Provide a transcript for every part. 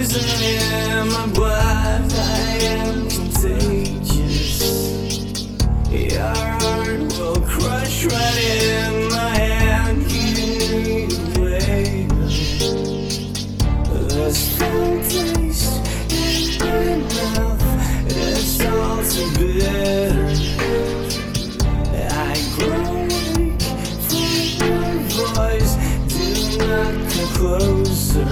poison in my blood, I am contagious. Your heart will crush right in my hand, eating me away. This foul taste in my mouth, it's all too bitter. I grow weak from your voice, do not come closer.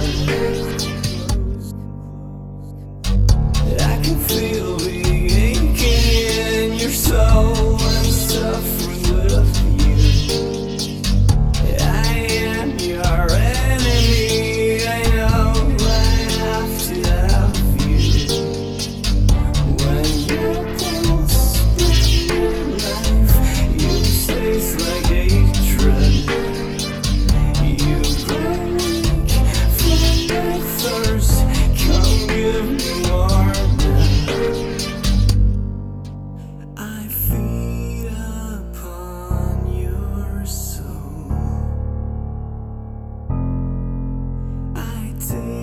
I can feel the aching in your soul, I'm suffering with you. I am your enemy, I know I have to have you. When you're close with your life, you taste like hatred. You grow weak from your thirst, come give me more. I feed upon your soul, I take